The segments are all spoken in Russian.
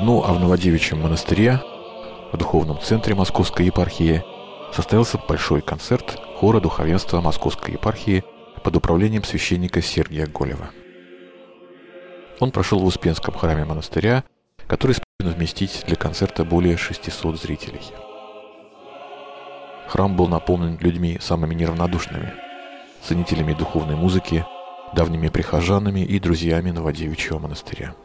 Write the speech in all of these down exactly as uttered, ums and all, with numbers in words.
Ну а в Новодевичьем монастыре, в духовном центре Московской епархии, состоялся большой концерт хора духовенства Московской епархии под управлением священника Сергия Голева. Он прошел в Успенском храме монастыря, который способен вместить для концерта более шестисот зрителей. Храм был наполнен людьми самыми неравнодушными, ценителями духовной музыки, давними прихожанами и друзьями Новодевичьего монастыря.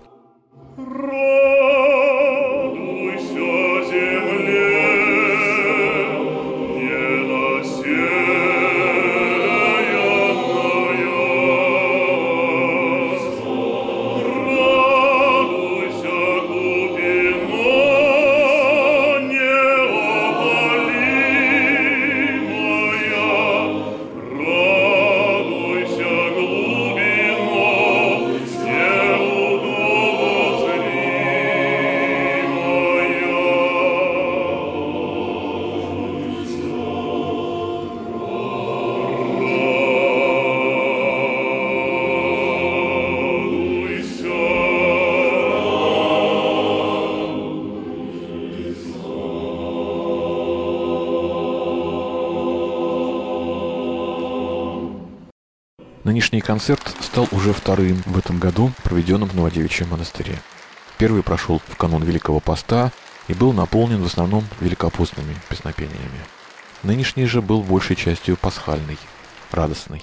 Нынешний концерт стал уже вторым в этом году, проведенным в Новодевичьем монастыре. Первый прошел в канун Великого Поста и был наполнен в основном великопостными песнопениями. Нынешний же был большей частью пасхальный, радостный.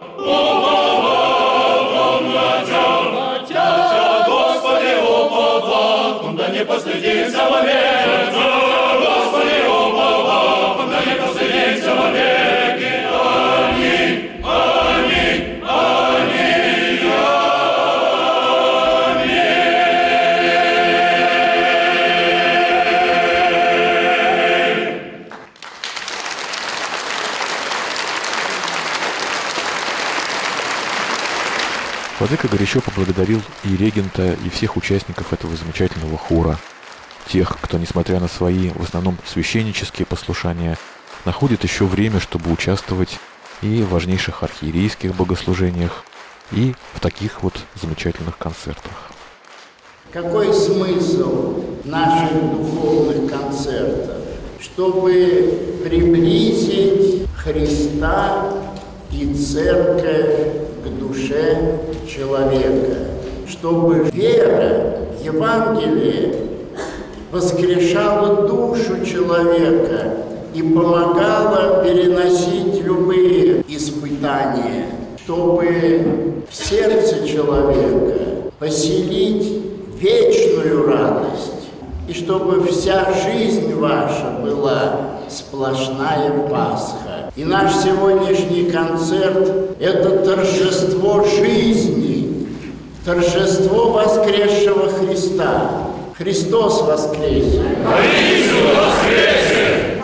Владыка горячо поблагодарил и регента, и всех участников этого замечательного хора, тех, кто, несмотря на свои, в основном, священнические послушания, находит еще время, чтобы участвовать и в важнейших архиерейских богослужениях, и в таких вот замечательных концертах. Какой смысл наших духовных концертов? Чтобы приблизить Христа и Церковь к душе человека, чтобы вера в Евангелие воскрешала душу человека и помогала переносить любые испытания, чтобы в сердце человека поселить вечную радость, и чтобы вся жизнь ваша была сплошная Пасха. И наш сегодняшний концерт – это торжество жизни, торжество воскресшего Христа. Христос воскресе! Воистину воскресе!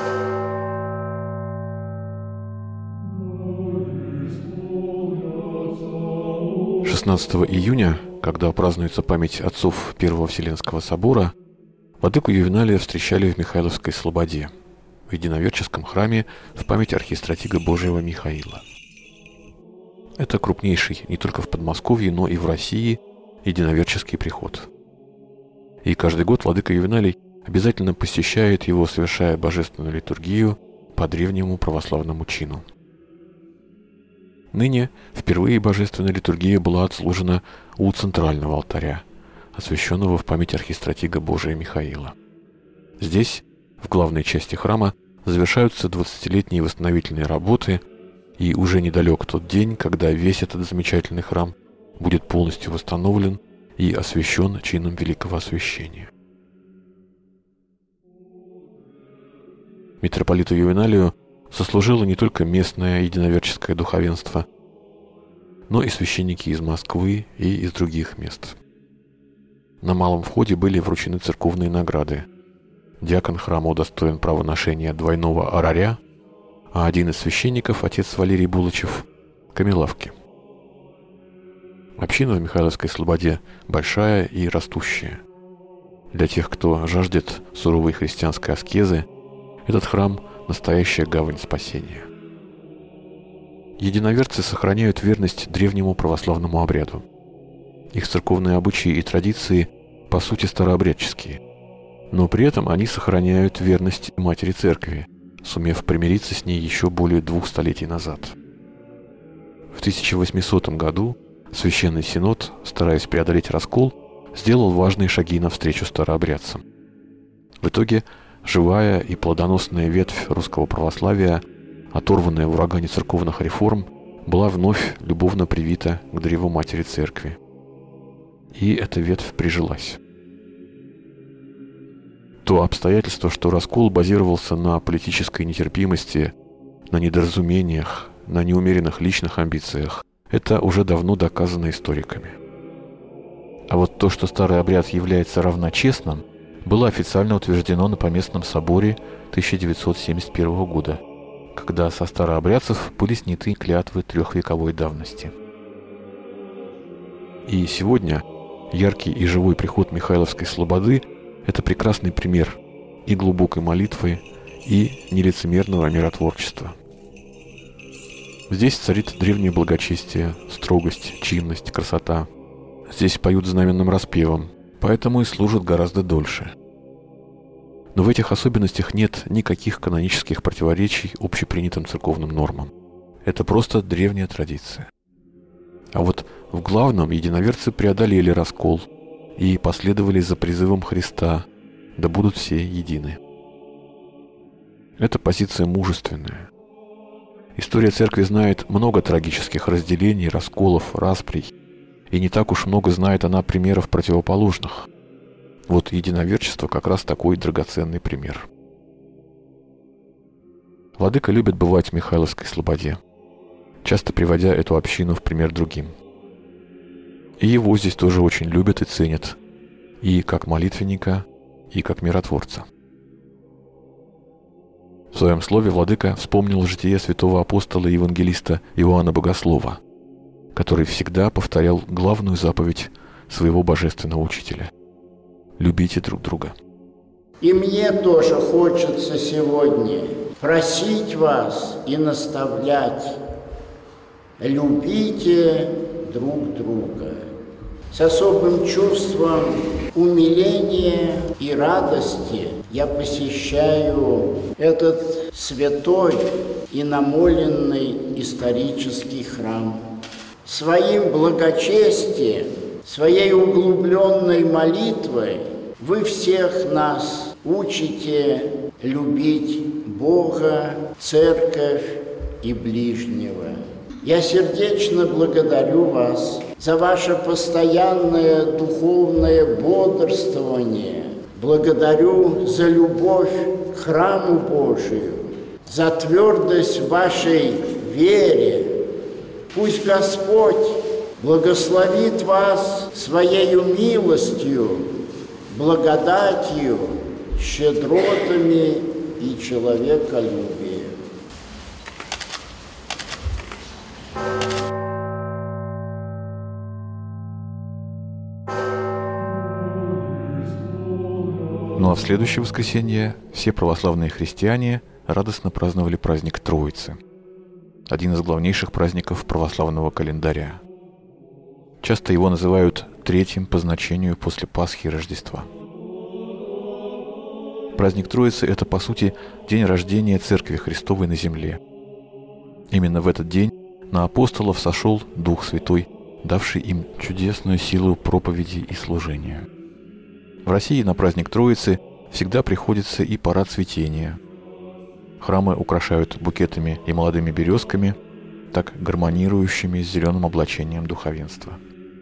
шестнадцатого июня, когда празднуется память отцов Первого Вселенского собора, владыку Ювеналия встречали в Михайловской Слободе, в единоверческом храме в память архистратига Божьего Михаила. Это крупнейший не только в Подмосковье, но и в России единоверческий приход. И каждый год владыка Ювеналий обязательно посещает его, совершая божественную литургию по древнему православному чину. Ныне впервые божественная литургия была отслужена у центрального алтаря, освященного в память архистратига Божия Михаила. Здесь, в главной части храма, завершаются двадцатилетние восстановительные работы, и уже недалек тот день, когда весь этот замечательный храм будет полностью восстановлен и освящен чином великого освящения. Митрополиту Ювеналию сослужило не только местное единоверческое духовенство, но и священники из Москвы и из других мест. На малом входе были вручены церковные награды. Диакон храма удостоен права ношения двойного ораря, а один из священников, отец Валерий Булычев, камелавки. Община в Михайловской Слободе большая и растущая. Для тех, кто жаждет суровой христианской аскезы, этот храм – настоящая гавань спасения. Единоверцы сохраняют верность древнему православному обряду. Их церковные обычаи и традиции по сути старообрядческие, но при этом они сохраняют верность Матери Церкви, сумев примириться с ней еще более двух столетий назад. В тысяча восьмисотом году Священный Синод, стараясь преодолеть раскол, сделал важные шаги навстречу старообрядцам. В итоге живая и плодоносная ветвь русского православия, оторванная в урагане церковных реформ, была вновь любовно привита к древу Матери Церкви. И эта ветвь прижилась. То обстоятельство, что раскол базировался на политической нетерпимости, на недоразумениях, на неумеренных личных амбициях, это уже давно доказано историками. А вот то, что старый обряд является равночестным, было официально утверждено на Поместном соборе тысяча девятьсот семьдесят первого года, когда со старообрядцев были сняты клятвы трехвековой давности. И сегодня яркий и живой приход Михайловской слободы – это прекрасный пример и глубокой молитвы, и нелицемерного миротворчества. Здесь царит древнее благочестие, строгость, чинность, красота. Здесь поют знаменным распевом, поэтому и служат гораздо дольше. Но в этих особенностях нет никаких канонических противоречий общепринятым церковным нормам. Это просто древняя традиция. А вот в главном единоверцы преодолели раскол и последовали за призывом Христа: «Да будут все едины». Эта позиция мужественная. История церкви знает много трагических разделений, расколов, расприй, и не так уж много знает она примеров противоположных. Вот единоверчество как раз такой драгоценный пример. Владыка любит бывать в Михайловской слободе, часто приводя эту общину в пример другим. И его здесь тоже очень любят и ценят, и как молитвенника, и как миротворца. В своем слове владыка вспомнил житие святого апостола и евангелиста Иоанна Богослова, который всегда повторял главную заповедь своего божественного учителя: «Любите друг друга». И мне тоже хочется сегодня просить вас и наставлять: любите друг друга. С особым чувством умиления и радости я посещаю этот святой и намоленный исторический храм. Своим благочестием, своей углубленной молитвой вы всех нас учите любить Бога, Церковь и ближнего. Я сердечно благодарю вас за ваше постоянное духовное бодрствование. Благодарю за любовь к храму Божию, за твердость в вашей вере. Пусть Господь благословит вас Своею милостью, благодатью, щедротами и человеколюбием. Ну а в следующее воскресенье все православные христиане радостно праздновали праздник Троицы, один из главнейших праздников православного календаря. Часто его называют третьим по значению после Пасхи и Рождества. Праздник Троицы – это, по сути, день рождения Церкви Христовой на земле. Именно в этот день на апостолов сошел Дух Святой, давший им чудесную силу проповеди и служения. В России на праздник Троицы всегда приходится и парад цветения. Храмы украшают букетами и молодыми березками, так гармонирующими с зеленым облачением духовенства.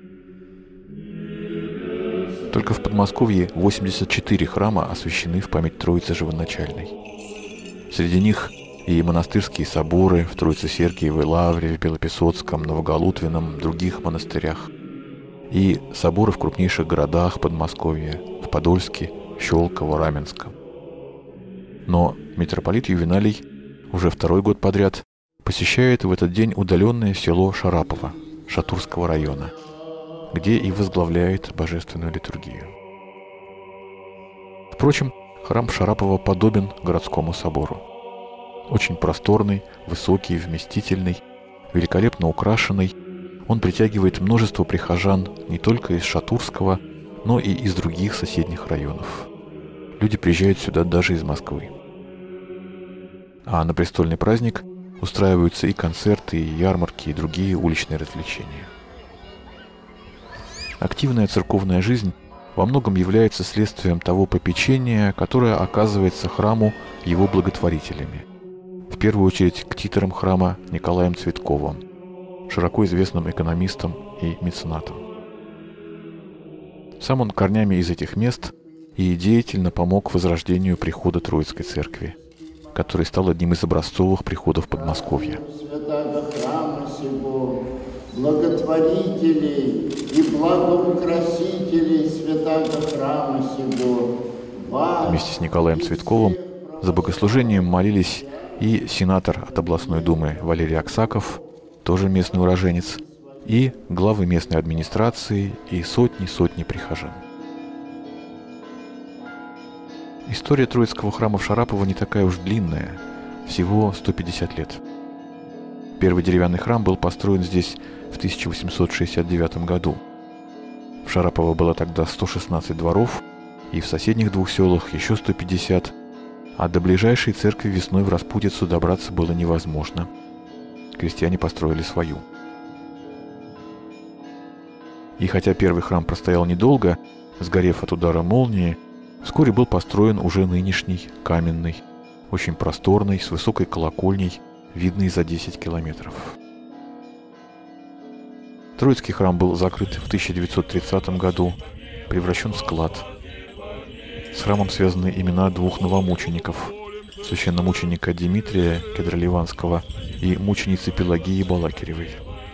Только в Подмосковье восемьдесят четыре храма освящены в память Троицы Живоначальной. Среди них и монастырские соборы в Троице-Сергиевой Лавре, в Белопесоцком, Новоголутвенном, других монастырях, и соборы в крупнейших городах Подмосковья, в Подольске, Щелково, Раменском. Но митрополит Ювеналий уже второй год подряд посещает в этот день удаленное село Шарапово Шатурского района, где и возглавляет божественную литургию. Впрочем, храм Шарапова подобен городскому собору. Очень просторный, высокий, вместительный, великолепно украшенный, он притягивает множество прихожан не только из Шатурского, но и из других соседних районов. Люди приезжают сюда даже из Москвы. А на престольный праздник устраиваются и концерты, и ярмарки, и другие уличные развлечения. Активная церковная жизнь во многом является следствием того попечения, которое оказывается храму его благотворителями. В первую очередь к титорам храма Николаем Цветковым, широко известным экономистом и меценатом. Сам он корнями из этих мест и деятельно помог возрождению прихода Троицкой церкви, который стал одним из образцовых приходов Подмосковья. Святаго храма сего, благотворителей и благоукрасителей святаго храма сего. Вместе с Николаем Цветковым за богослужением молились и сенатор от областной думы Валерий Аксаков, тоже местный уроженец, и главы местной администрации, и сотни-сотни прихожан. История Троицкого храма в Шарапово не такая уж длинная, всего сто пятьдесят лет. Первый деревянный храм был построен здесь в тысяча восемьсот шестьдесят девятом году. В Шарапово было тогда сто шестнадцать дворов, и в соседних двух селах еще сто пятьдесят, а до ближайшей церкви весной в Распутицу добраться было невозможно. Крестьяне построили свою. И хотя первый храм простоял недолго, сгорев от удара молнии, вскоре был построен уже нынешний, каменный, очень просторный, с высокой колокольней, видный за десять километров. Троицкий храм был закрыт в тысяча девятьсот тридцатом году, превращен в склад. С храмом связаны имена двух новомучеников – священномученика Дмитрия Кедроливанского и мученицы Пелагии Балакиревой.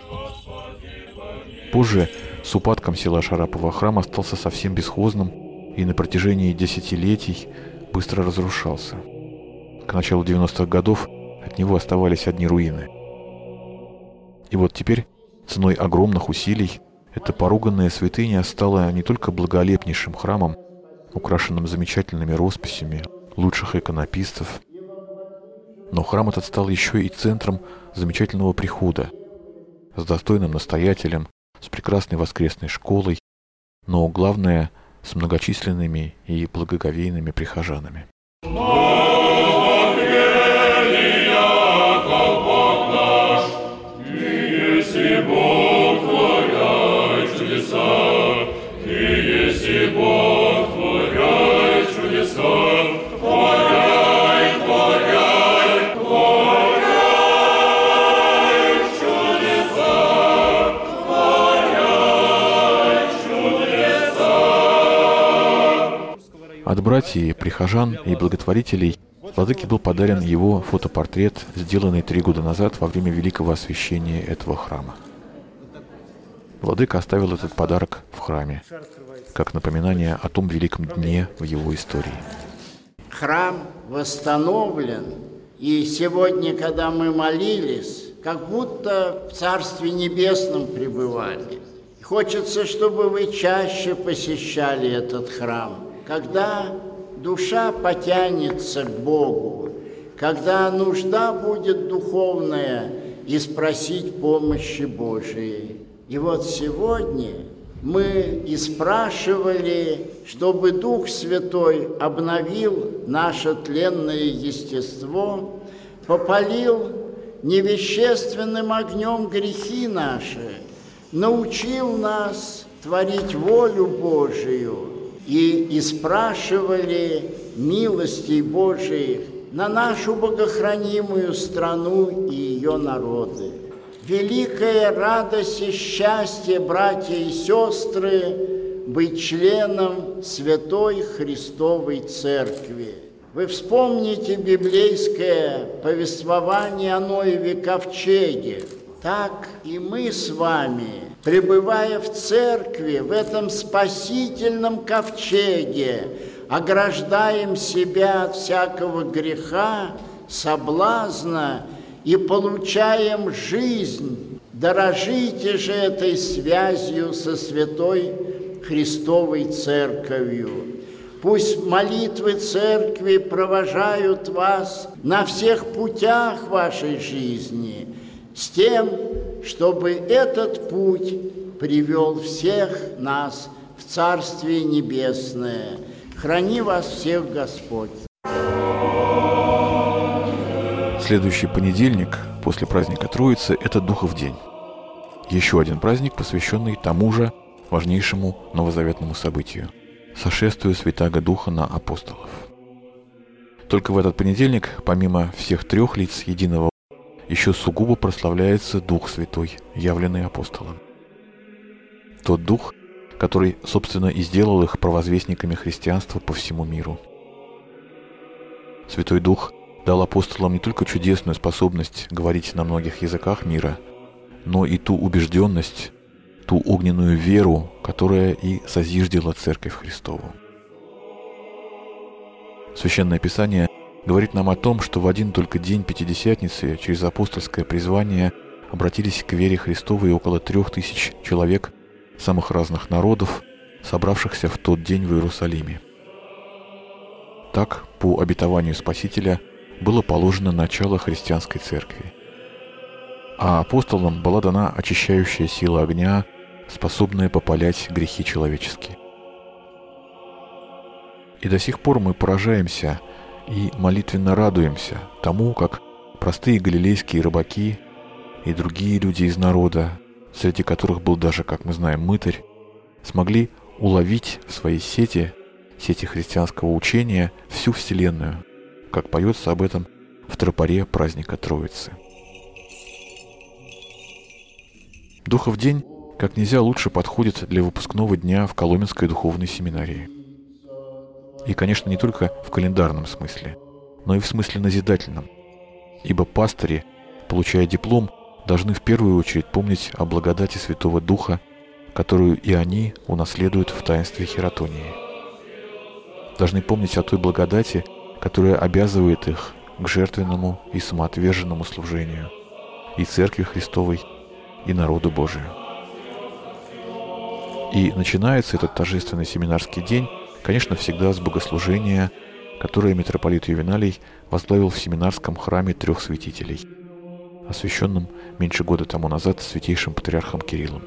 Позже с упадком села Шарапово храм остался совсем бесхозным и на протяжении десятилетий быстро разрушался. К началу девяностых годов от него оставались одни руины. И вот теперь, ценой огромных усилий, эта поруганная святыня стала не только благолепнейшим храмом, украшенным замечательными росписями лучших иконописцев, но храм этот стал еще и центром замечательного прихода, с достойным настоятелем, с прекрасной воскресной школой, но главное, с многочисленными и благоговейными прихожанами. От братьев, прихожан и благотворителей владыке был подарен его фотопортрет, сделанный три года назад во время великого освящения этого храма. Владыка оставил этот подарок в храме, как напоминание о том великом дне в его истории. Храм восстановлен, и сегодня, когда мы молились, как будто в Царстве Небесном пребывали. Хочется, чтобы вы чаще посещали этот храм. Когда душа потянется к Богу, когда нужда будет духовная, и спросить помощи Божией. И вот сегодня мы и спрашивали, чтобы Дух Святой обновил наше тленное естество, попалил невещественным огнем грехи наши, научил нас творить волю Божию, и, и спрашивали милостей Божиих на нашу богохранимую страну и ее народы. Великая радость и счастье, братья и сестры, быть членом Святой Христовой Церкви. Вы вспомните библейское повествование о Ноеве ковчеге. Так и мы с вами, пребывая в церкви, в этом спасительном ковчеге, ограждаем себя от всякого греха, соблазна и получаем жизнь. Дорожите же этой связью со Святой Христовой Церковью. Пусть молитвы Церкви провожают вас на всех путях вашей жизни, с тем, чтобы этот путь привел всех нас в Царствие Небесное. Храни вас всех Господь. Следующий понедельник после праздника Троицы – это Духов день. Еще один праздник, посвященный тому же важнейшему новозаветному событию – сошествию Святаго Духа на апостолов. Только в этот понедельник, помимо всех трех лиц единого, еще сугубо прославляется Дух Святой, явленный апостолам. Тот Дух, который, собственно, и сделал их провозвестниками христианства по всему миру. Святой Дух дал апостолам не только чудесную способность говорить на многих языках мира, но и ту убежденность, ту огненную веру, которая и созиждила Церковь Христову. Священное Писание говорит нам о том, что в один только день Пятидесятницы через апостольское призвание обратились к вере Христовой около трех тысяч человек самых разных народов, собравшихся в тот день в Иерусалиме. Так, по обетованию Спасителя, было положено начало христианской церкви. А апостолам была дана очищающая сила огня, способная попалять грехи человеческие. И до сих пор мы поражаемся и молитвенно радуемся тому, как простые галилейские рыбаки и другие люди из народа, среди которых был даже, как мы знаем, мытарь, смогли уловить в свои сети, сети христианского учения, всю вселенную, как поется об этом в тропаре праздника Троицы. Духов день как нельзя лучше подходит для выпускного дня в Коломенской духовной семинарии. И, конечно, не только в календарном смысле, но и в смысле назидательном. Ибо пастыри, получая диплом, должны в первую очередь помнить о благодати Святого Духа, которую и они унаследуют в таинстве хератонии. Должны помнить о той благодати, которая обязывает их к жертвенному и самоотверженному служению и Церкви Христовой, и народу Божию. И начинается этот торжественный семинарский день, конечно, всегда с богослужения, которое митрополит Ювеналий возглавил в семинарском храме трех святителей, освященном меньше года тому назад святейшим патриархом Кириллом.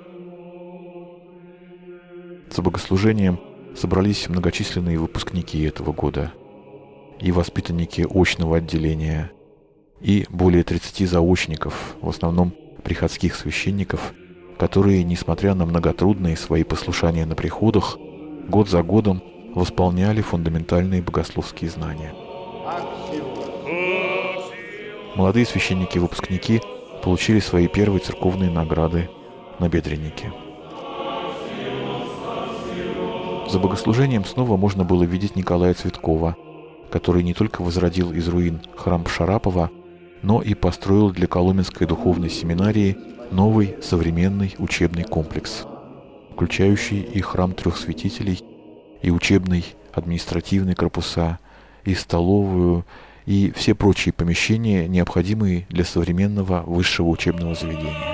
За богослужением собрались многочисленные выпускники этого года, и воспитанники очного отделения, и более тридцати заочников, в основном приходских священников, которые, несмотря на многотрудные свои послушания на приходах, год за годом восполняли фундаментальные богословские знания. Молодые священники-выпускники получили свои первые церковные награды набедренники. За богослужением снова можно было видеть Николая Цветкова, который не только возродил из руин храм Шарапова, но и построил для Коломенской духовной семинарии новый современный учебный комплекс, включающий и храм трех святителей, и учебный административный корпуса, и столовую, и все прочие помещения, необходимые для современного высшего учебного заведения.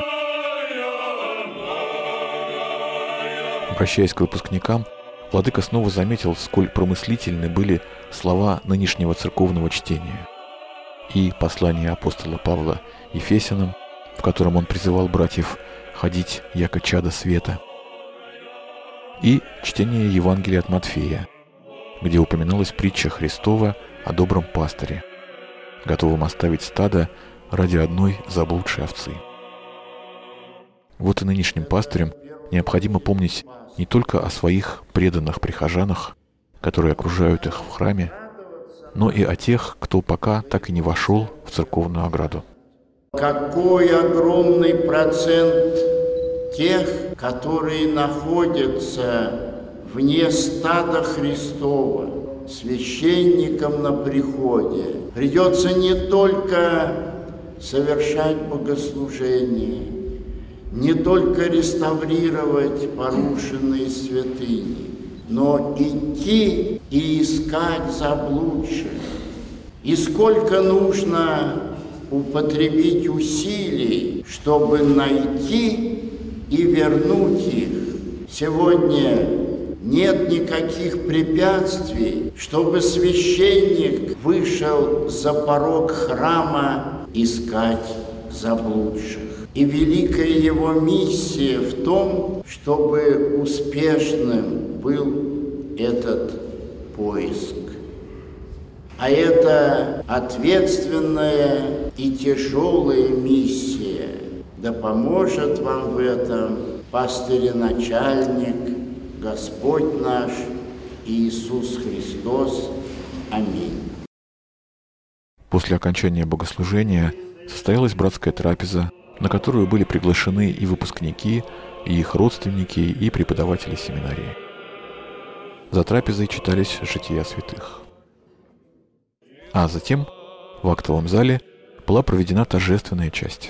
Обращаясь к выпускникам, владыка снова заметил, сколь промыслительны были слова нынешнего церковного чтения. И послание апостола Павла Ефесянам, в котором он призывал братьев ходить яко чада света, и чтение Евангелия от Матфея, где упоминалась притча Христова о добром пастыре, готовом оставить стадо ради одной заблудшей овцы. Вот и нынешним пастырям необходимо помнить не только о своих преданных прихожанах, которые окружают их в храме, но и о тех, кто пока так и не вошел в церковную ограду. Какой огромный процент тех, которые находятся вне стада Христова, священникам на приходе, придется не только совершать богослужение, не только реставрировать порушенные святыни, но идти и искать заблудших. И сколько нужно употребить усилий, чтобы найти и вернуть их. Сегодня нет никаких препятствий, чтобы священник вышел за порог храма искать заблудших. И великая его миссия в том, чтобы успешным был этот поиск. А это ответственная и тяжелая миссия. Да поможет вам в этом пастырь-начальник, Господь наш Иисус Христос. Аминь. После окончания богослужения состоялась братская трапеза, на которую были приглашены и выпускники, и их родственники, и преподаватели семинарии. За трапезой читались жития святых. А затем в актовом зале была проведена торжественная часть.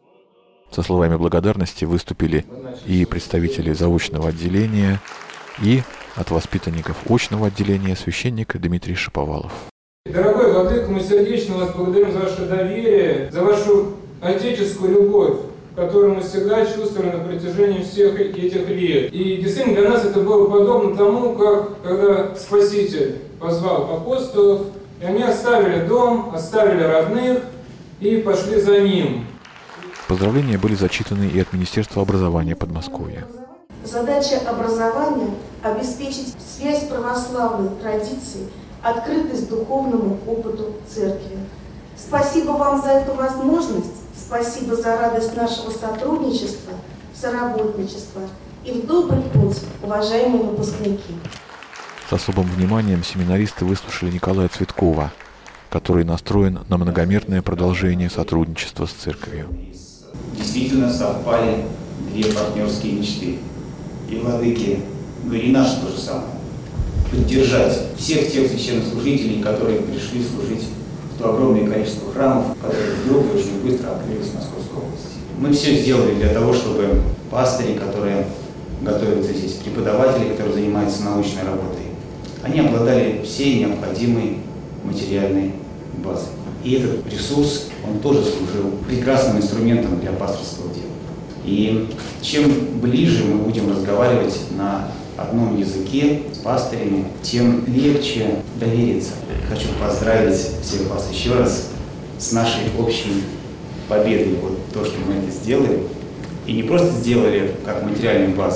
Со словами благодарности выступили и представители заочного отделения, и от воспитанников очного отделения священник Дмитрий Шаповалов. Дорогой владыка, мы сердечно вас благодарим за ваше доверие, за вашу отеческую любовь, которую мы всегда чувствовали на протяжении всех этих лет. И действительно для нас это было подобно тому, как когда Спаситель позвал апостолов, и они оставили дом, оставили родных и пошли за ним. Поздравления были зачитаны и от Министерства образования Подмосковья. Задача образования – обеспечить связь православной традиции, открытость духовному опыту Церкви. Спасибо вам за эту возможность, спасибо за радость нашего сотрудничества, соработничества и в добрый путь, уважаемые выпускники. С особым вниманием семинаристы выслушали Николая Цветкова, который настроен на многомерное продолжение сотрудничества с Церковью. Действительно совпали две партнерские мечты. И владыки, ну и наши то же самое. Поддержать всех тех священнослужителей, которые пришли служить в то огромное количество храмов, которые вдруг и очень быстро открылись в Московской области. Мы все сделали для того, чтобы пастыри, которые готовятся здесь, преподаватели, которые занимаются научной работой, они обладали всей необходимой материальной базой. И этот ресурс, он тоже служил прекрасным инструментом для пасторского дела. И чем ближе мы будем разговаривать на одном языке с пастырями, тем легче довериться. Хочу поздравить всех вас еще раз с нашей общей победой. Вот то, что мы это сделали. И не просто сделали как материальную базу,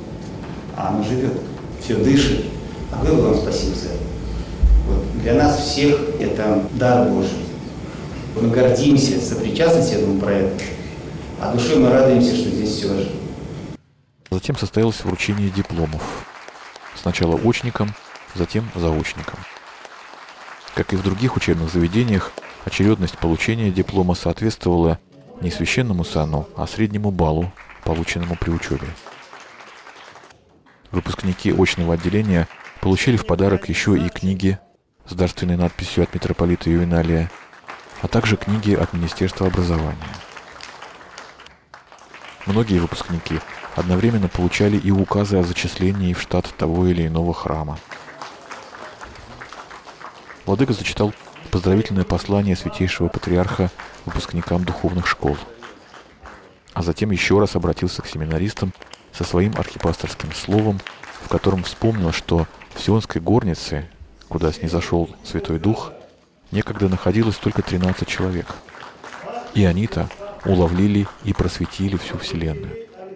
а оно живет, все дышит. А главное, вам спасибо за это. Вот. Для нас всех это дар Божий. Мы гордимся сопричастностью этому проекту, а душой мы радуемся, что здесь все оживо. Затем состоялось вручение дипломов. Сначала очникам, затем заочникам. Как и в других учебных заведениях, очередность получения диплома соответствовала не священному сану, а среднему баллу, полученному при учебе. Выпускники очного отделения получили в подарок еще и книги с дарственной надписью от митрополита Ювеналия, а также книги от Министерства образования. Многие выпускники одновременно получали и указы о зачислении в штат того или иного храма. Владыка зачитал поздравительное послание святейшего патриарха выпускникам духовных школ, а затем еще раз обратился к семинаристам со своим архипасторским словом, в котором вспомнил, что в Сионской горнице, куда снизошел Святой Дух, некогда находилось только тринадцать человек. И они-то уловлили и просветили всю Вселенную.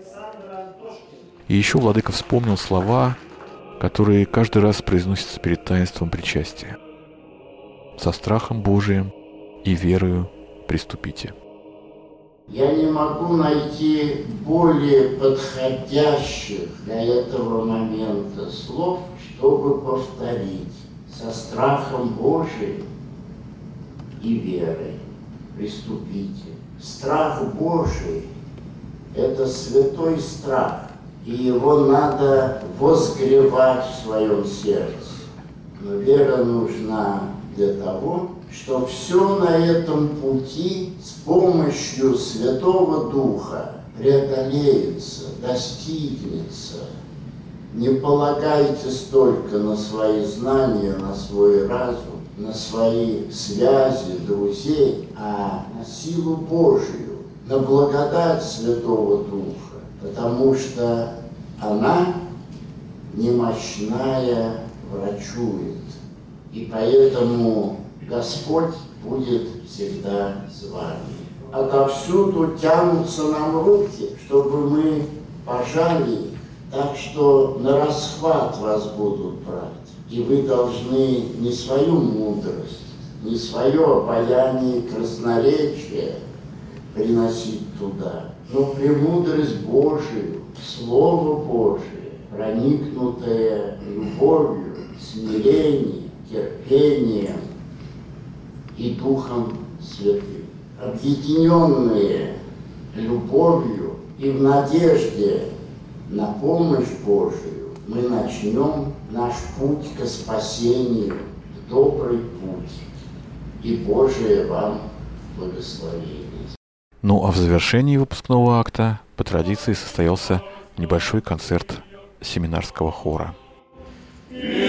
И еще владыка вспомнил слова, которые каждый раз произносятся перед таинством причастия. «Со страхом Божиим и верою приступите». Я не могу найти более подходящих для этого момента слов, чтобы повторить: со страхом Божиим и верой приступите. Страх Божий – это святой страх, и его надо возгревать в своем сердце. Но вера нужна для того, что все на этом пути с помощью Святого Духа преодолеется, достигнется. Не полагайтесь только на свои знания, на свой разум, на свои связи, друзей, а на силу Божию, на благодать Святого Духа, потому что она немощная врачует. И поэтому Господь будет всегда с вами. отовсюду тянутся нам руки, чтобы мы пожали, так что на расхват вас будут брать. И вы должны не свою мудрость, не свое обаяние и красноречие приносить туда, но премудрость Божию, Слово Божие, проникнутое любовью, смирением, терпением и Духом Святым, объединенные любовью и в надежде на помощь Божию, мы начнем наш путь к спасению, добрый путь, и Божие вам благословение. Ну а в завершении выпускного акта по традиции состоялся небольшой концерт семинарского хора. Yeah.